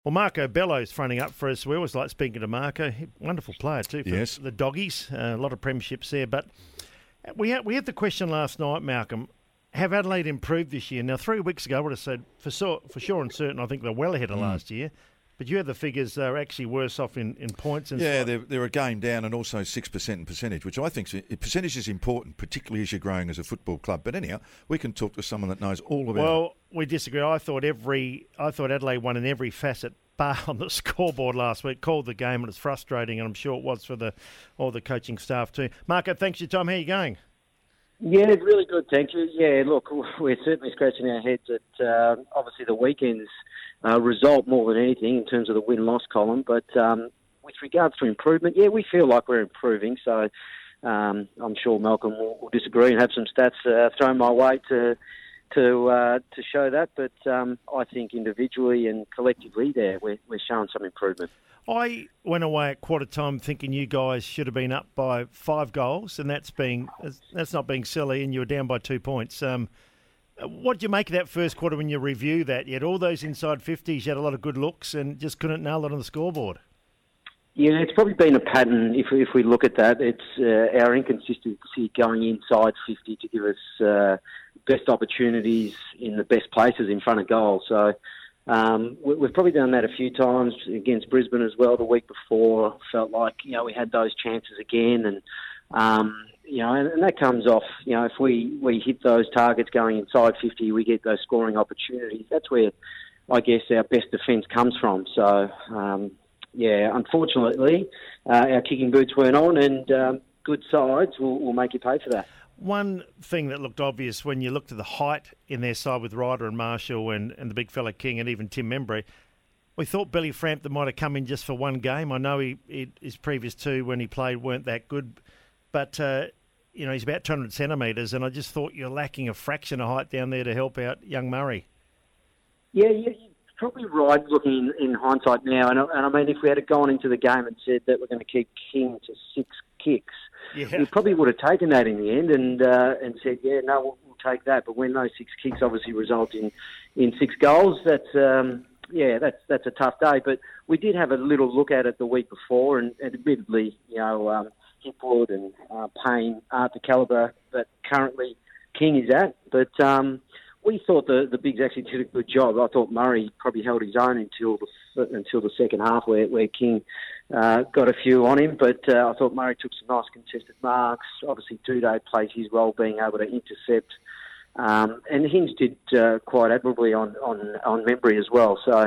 Well, Marco Bello's fronting up for us. We always like speaking to Marco. Wonderful player too for the Doggies. A lot of premierships there. But we had the question last night, Malcolm. Have Adelaide improved this year? Now, 3 weeks ago, I would have said for sure and certain, I think they're well ahead of last year. But you have the figures, they're actually worse off in points. And they're a game down and also 6% in percentage, which I think percentage is important, particularly as you're growing as a football club. But anyhow, we can talk to someone that knows all about it. Well, we disagree. I thought Adelaide won in every facet, bar on the scoreboard last week. Called the game, and it's frustrating, and I'm sure it was for all the coaching staff too. Marco, thanks for your time. How are you going? Yeah, really good, thank you. Yeah, look, we're certainly scratching our heads at obviously the weekend's result more than anything in terms of the win-loss column. But with regards to improvement, yeah, we feel like we're improving. So I'm sure Malcolm will disagree and have some stats thrown my way to show that. But I think individually and collectively there, we're showing some improvement. I went away at quarter time thinking you guys should have been up by 5 goals, and that's not being silly, and you were down by 2 points. What do you make of that first quarter when you review that? You had all those inside 50s, you had a lot of good looks, and just couldn't nail it on the scoreboard. Yeah, it's probably been a pattern. If we look at that, it's our inconsistency going inside 50 to give us best opportunities in the best places in front of goal. So we've probably done that a few times against Brisbane as well. The week before, felt like we had those chances again, and and that comes off. If we hit those targets going inside 50, we get those scoring opportunities. That's where I guess our best defence comes from. So unfortunately, our kicking boots weren't on, and good sides will make you pay for that. One thing that looked obvious when you looked at the height in their side with Ryder and Marshall and the big fella King and even Tim Membry, we thought Billy Frampton might have come in just for one game. I know his previous 2 when he played weren't that good, but he's about 200 centimetres, and I just thought you're lacking a fraction of height down there to help out young Murray. Yeah, you're probably right looking in hindsight now, and I mean if we had gone into the game and said that we're going to keep King to 6 kicks, we probably would have taken that in the end and said, we'll take that. But when those 6 kicks obviously result in 6 goals, that's a tough day. But we did have a little look at it the week before, and admittedly, Hipwood and Payne aren't the calibre that currently King is at. But we thought the Bigs actually did a good job. I thought Murray probably held his own until the second half where King got a few on him. But I thought Murray took some nice contested marks. Obviously, Duday plays his role being able to intercept. And Hinge did quite admirably on Membry as well. So,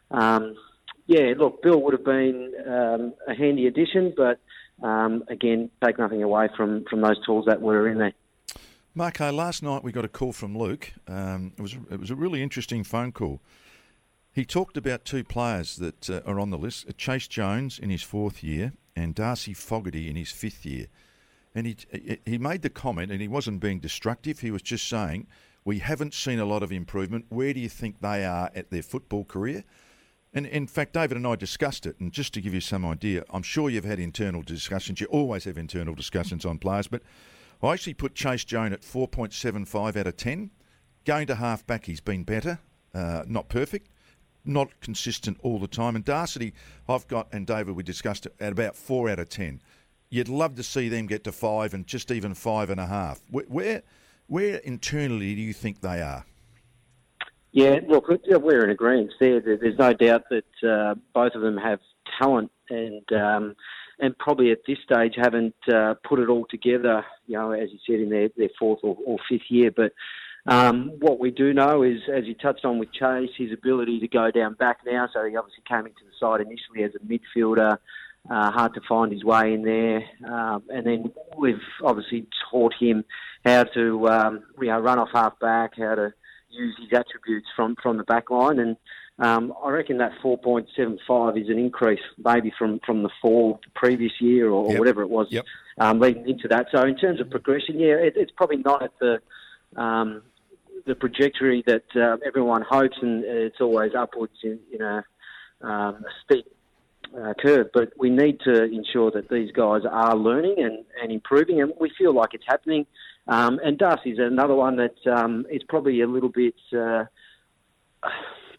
Bill would have been a handy addition, but again, take nothing away from those tools that were in there. Marco, last night we got a call from Luke. It was a really interesting phone call. He talked about 2 players that are on the list, Chase Jones in his 4th year and Darcy Fogarty in his 5th year. And he made the comment, and he wasn't being destructive, he was just saying, we haven't seen a lot of improvement. Where do you think they are at their football career? And in fact, David and I discussed it, and just to give you some idea, I'm sure you've had internal discussions. You always have internal discussions on players, but I actually put Chase Jones at 4.75 out of 10. Going to half-back, he's been better, not perfect, not consistent all the time. And Darcy, I've got, and David, we discussed it, at about 4 out of 10. You'd love to see them get to 5 and just even 5.5. Where internally do you think they are? Yeah, look, we're in agreement there. There's no doubt that both of them have talent and probably at this stage haven't put it all together, as you said, in their 4th or 5th year. But what we do know is, as you touched on with Chase, his ability to go down back now. So he obviously came into the side initially as a midfielder, hard to find his way in there. And then we've obviously taught him how to run off half-back, how to use his attributes from the back line. And I reckon that 4.75 is an increase maybe from the 4 the previous year or whatever it was leading into that. So in terms of progression, it's probably not at the trajectory that everyone hopes, and it's always upwards in a steep curve. But we need to ensure that these guys are learning and improving, and we feel like it's happening. And Darcy's another one that is probably a little bit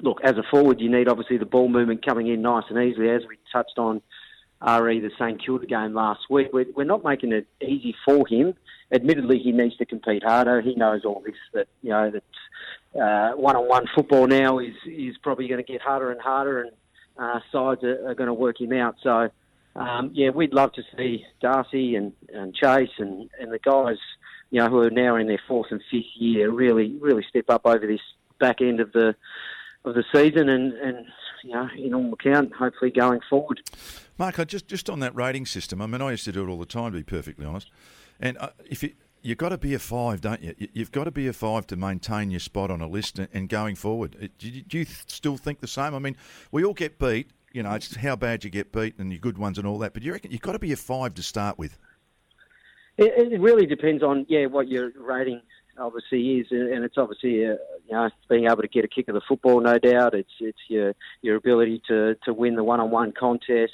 look, as a forward, you need obviously the ball movement coming in nice and easily, as we touched on the St Kilda game last week. We're not making it easy for him. Admittedly, he needs to compete harder. He knows all this, that one-on-one football now is probably going to get harder and harder, and sides are going to work him out. So, we'd love to see Darcy and Chase and the guys, who are now in their 4th and 5th year, really step up over this back end of the season, and in all account, hopefully going forward. Mark, just on that rating system, I mean, I used to do it all the time, to be perfectly honest. And you've got to be a 5, don't you? You've got to be a 5 to maintain your spot on a list and going forward. Do you still think the same? I mean, we all get beat. It's how bad you get beat and your good ones and all that. But you reckon you've got to be a 5 to start with? It really depends on what your rating obviously is, and it's obviously being able to get a kick of the football, no doubt. It's your ability to win the one-on-one contest.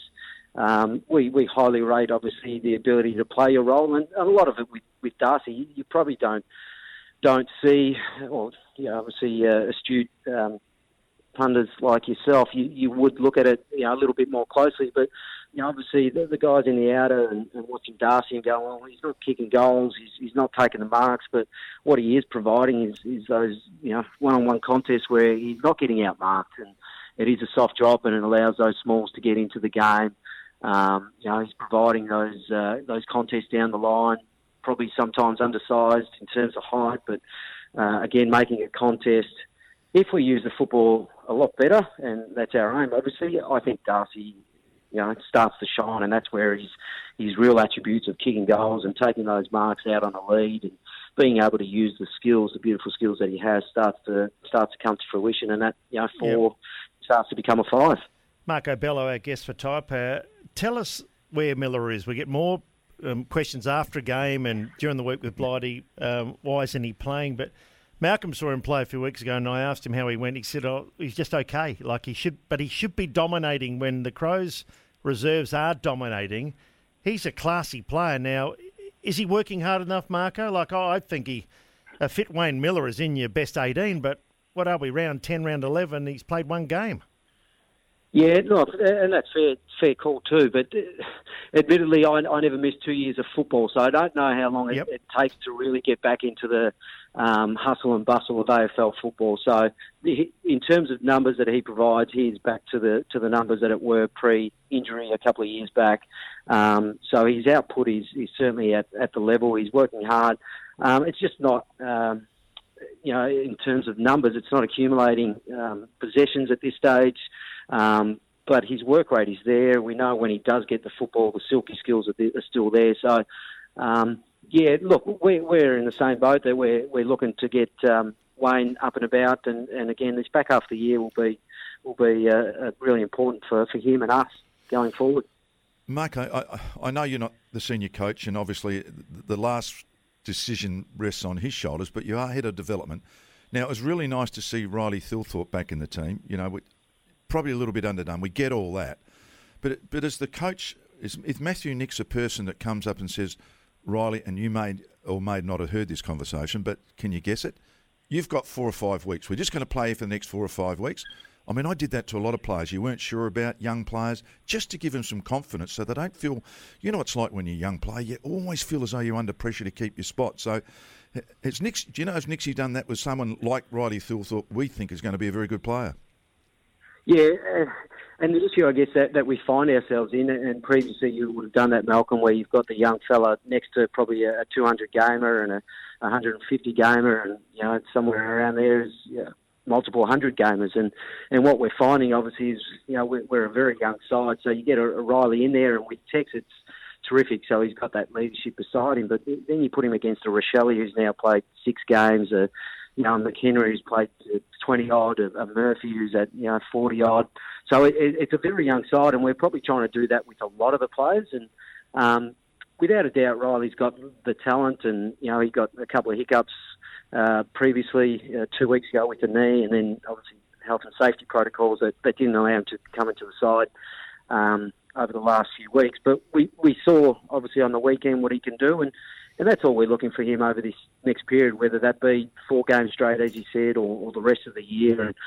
We highly rate obviously the ability to play your role, and a lot of it with Darcy, you probably don't see, or obviously astute pundits like yourself, you would look at it a little bit more closely, but obviously the guys in the outer and watching Darcy and going, well, he's not kicking goals, he's not taking the marks, but what he is providing is those one-on-one contests where he's not getting outmarked, and it is a soft drop and it allows those smalls to get into the game. He's providing those contests down the line, probably sometimes undersized in terms of height, but again, making a contest. If we use the football a lot better, and that's our aim, obviously, I think Darcy starts to shine, and that's where his real attributes of kicking goals and taking those marks out on a lead and being able to use the skills, the beautiful skills that he has, starts to come to fruition, and that 4 starts to become a 5. Marco Bello, our guest for Type, tell us where Miller is. We get more questions after a game and during the week with Blighty. Why isn't he playing? But Malcolm saw him play a few weeks ago, and I asked him how he went. He said, he's just okay. He should be dominating when the Crows reserves are dominating. He's a classy player. Now, is he working hard enough, Marco? I think a fit Wayne Miller is in your best 18, but what are we, round 10, round 11? He's played one game. Yeah, look, and that's fair call too. But admittedly, I never missed 2 years of football, so I don't know how long it takes to really get back into the hustle and bustle of AFL football. So, in terms of numbers that he provides, he's back to the numbers that it were pre-injury a couple of years back. So his output is certainly at the level. He's working hard. It's just not. In terms of numbers, it's not accumulating possessions at this stage. But his work rate is there. We know when he does get the football, the silky skills are still there. So, look, we're in the same boat that we're looking to get Wayne up and about, and again, this back half of the year will be really important for him and us going forward. Mark, I know you're not the senior coach, and obviously the last decision rests on his shoulders, but you are head of development. Now, it was really nice to see Riley Thilthorpe back in the team. Probably a little bit underdone. We get all that. But as the coach, if Matthew Nick's a person that comes up and says, Riley, and you may not have heard this conversation, but can you guess it? You've got 4 or 5 weeks. We're just going to play you for the next 4 or 5 weeks. I mean, I did that to a lot of players you weren't sure about, young players, just to give them some confidence so they don't feel, it's like when you're a young player, you always feel as though you're under pressure to keep your spot. So do you know if Nixie done that with someone like Riley Thilthorpe, we think is going to be a very good player? Yeah, and the issue, I guess, that we find ourselves in, and previously you would have done that, Malcolm, where you've got the young fella next to probably a 200 gamer and a 150 gamer, and somewhere around there is multiple 100 gamers, and what we're finding obviously is we're a very young side, so you get a Riley in there, and with Tex it's terrific, so he's got that leadership beside him, but then you put him against a Rochelle who's now played 6 games, McHenry who's played 20-odd, a Murphy who's at 40-odd. So it's a very young side, and we're probably trying to do that with a lot of the players. And without a doubt, Riley's got the talent, and he got a couple of hiccups previously 2 weeks ago with the knee, and then obviously health and safety protocols that didn't allow him to come into the side over the last few weeks. But we saw obviously on the weekend what he can do, and that's all we're looking for him over this next period, whether that be 4 games straight, as you said, or the rest of the year. And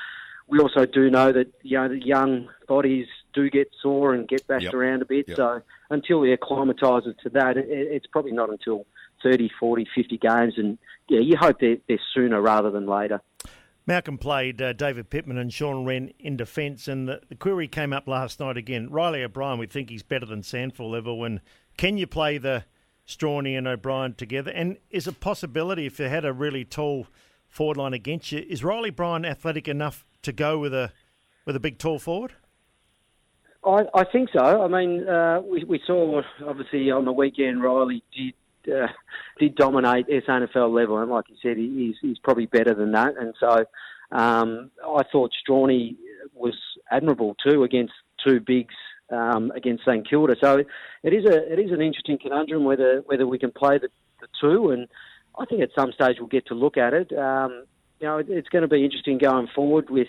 we also do know that the young bodies do get sore and get bashed around a bit. Yep. So until they're acclimatised to that, it's probably not until 30, 40, 50 games. And you hope they're sooner rather than later. Malcolm played David Pittman and Sean Wren in defence, and the query came up last night again. Riley O'Brien, we think he's better than Sandford level. And can you play the Strawny and O'Brien together? And is a possibility, if you had a really tall forward line against you, is Riley O'Brien athletic enough to go with a big tall forward? I think so. I mean, we saw obviously on the weekend Riley did dominate SANFL level, and like you said, he's probably better than that. And so I thought Strawny was admirable too against two bigs against St Kilda. So it is an interesting conundrum whether we can play the two, and I think at some stage we'll get to look at it. It's going to be interesting going forward with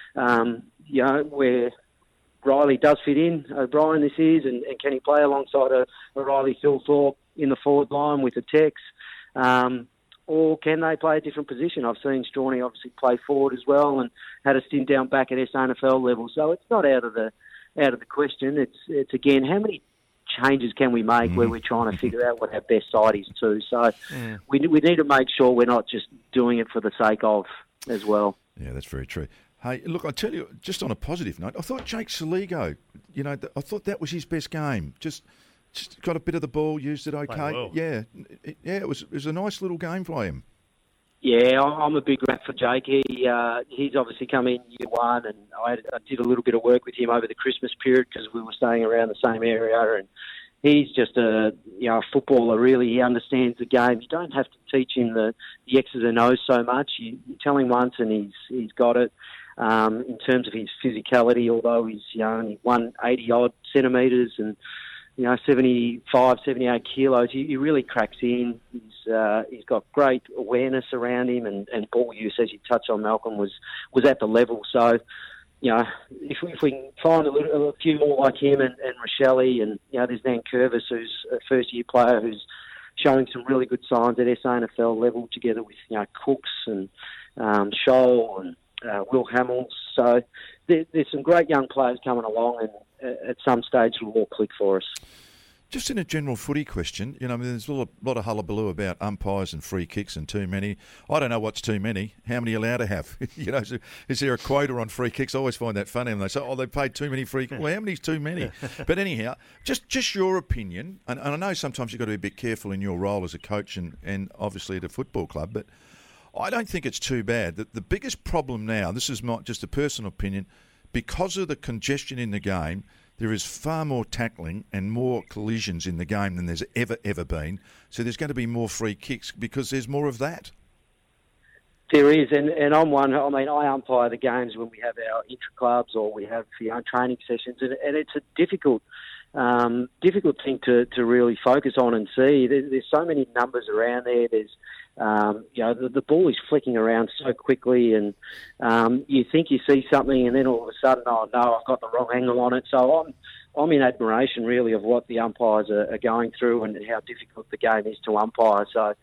where Riley does fit in, O'Brien this is, and can he play alongside a Riley Thilthorpe in the forward line with the Tex, or can they play a different position? I've seen Strawny obviously play forward as well and had a stint down back at SANFL level, so it's not out of the question. It's again, how many changes can we make where we're trying to figure out what our best side is too. So we need to make sure we're not just doing it for the sake of as well. Yeah, that's very true. Hey, look, I tell you, just on a positive note, I thought Jake Soligo, I thought that was his best game. Just got a bit of the ball, used it okay. Well. Yeah, it was a nice little game for him. Yeah, I'm a big rat for Jake. He's obviously come in year one, and I did a little bit of work with him over the Christmas period because we were staying around the same area, and he's just a footballer, really. He understands the game. You don't have to teach him the X's and O's so much. You tell him once and he's got it. In terms of his physicality, although he's only 180-odd centimetres and 75, 78 kilos, he really cracks in. He's got great awareness around him, and ball use, as you touched on, Malcolm, was at the level. So, if we can find a few more like him and Rochelle, and there's Dan Curvis, who's a first-year player who's showing some really good signs at SANFL level, together with Cooks and Scholl and Will Hamills. So there's some great young players coming along, and at some stage it'll all click for us. Just in a general footy question, there's a lot of hullabaloo about umpires and free kicks and too many. I don't know what's too many. How many are you allowed to have? Is there a quota on free kicks? I always find that funny. And they say, they paid too many free kicks. Well, how many's too many? But anyhow, just your opinion, and I know sometimes you've got to be a bit careful in your role as a coach and obviously at a football club, but I don't think it's too bad. The biggest problem now, this is not just a personal opinion, because of the congestion in the game, there is far more tackling and more collisions in the game than there's ever been. So there's going to be more free kicks because there's more of that. There is, and I'm one. I mean, I umpire the games when we have our intra-clubs or we have training sessions, and it's a difficult thing to really focus on and see. There's so many numbers around there. There's the ball is flicking around so quickly, and you think you see something, and then all of a sudden, oh no, I've got the wrong angle on it. So I'm in admiration really of what the umpires are going through and how difficult the game is to umpire. So,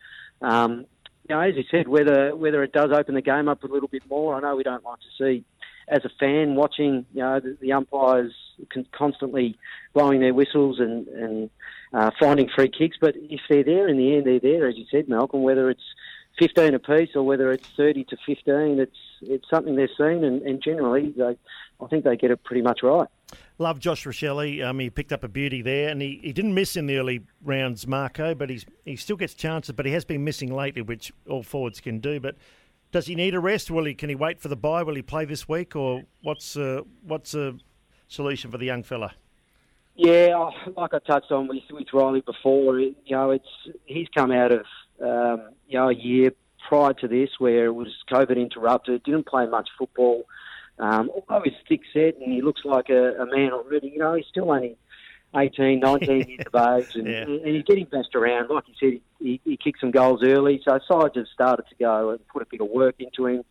as you said, whether it does open the game up a little bit more, I know we don't like to see, as a fan watching, the umpires constantly blowing their whistles and finding free kicks. But if they're there in the end, they're there, as you said, Malcolm. Whether it's 15 apiece or whether it's 30 to 15, it's something they're seen, and generally, I think they get it pretty much right. Love Josh Rochelle. He picked up a beauty there, and he didn't miss in the early rounds, Marco, but he still gets chances, but he has been missing lately, which all forwards can do. But does he need a rest? Can he wait for the bye? Will he play this week, or what's a solution for the young fella? Yeah, like I touched on with Riley before, he's come out of a year prior to this where it was COVID interrupted, didn't play much football. Although he's thick set and he looks like a man already, he's still only 18, 19 years of age, and he's getting bashed around. Like you said, he kicked some goals early, so sides have started to go and put a bit of work into him.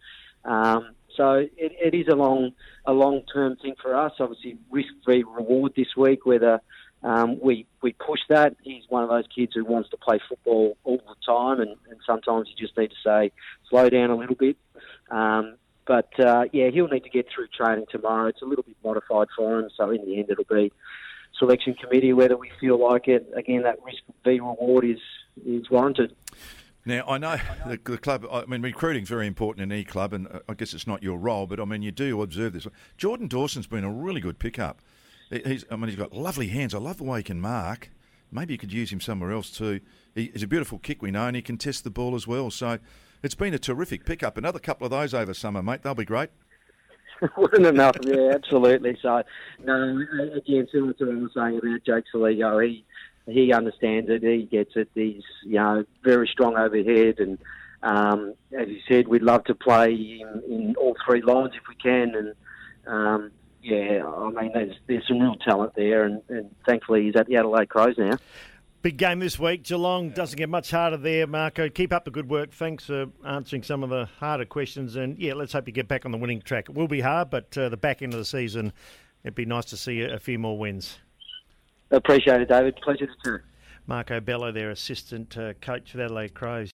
So it is a long-term thing for us. Obviously, risk-free reward this week, whether we push that. He's one of those kids who wants to play football all the time, and sometimes you just need to say, slow down a little bit. But, he'll need to get through training tomorrow. It's a little bit modified for him, so in the end it'll be selection committee whether we feel like it. Again, that risk v reward is warranted. Now, I know the club, recruiting's very important in any club, and I guess it's not your role, but, you do observe this. Jordan Dawson's been a really good pickup. He's got lovely hands. I love the way he can mark. Maybe you could use him somewhere else too. He's a beautiful kick, we know, and he can test the ball as well. So it's been a terrific pickup. Another couple of those over summer, mate. They'll be great. Wouldn't enough, yeah, absolutely. So, no, again, similar to what I was saying about Jake Soligo, he understands it, he gets it. He's, very strong overhead, and as you said, we'd love to play in all three lines if we can. And there's some real talent there, and thankfully he's at the Adelaide Crows now. Big game this week. Geelong doesn't get much harder there, Marco. Keep up the good work. Thanks for answering some of the harder questions. And, let's hope you get back on the winning track. It will be hard, but the back end of the season, it'd be nice to see a few more wins. Appreciate it, David. Pleasure to turn. Marco Bello, their assistant coach for the Adelaide Crows.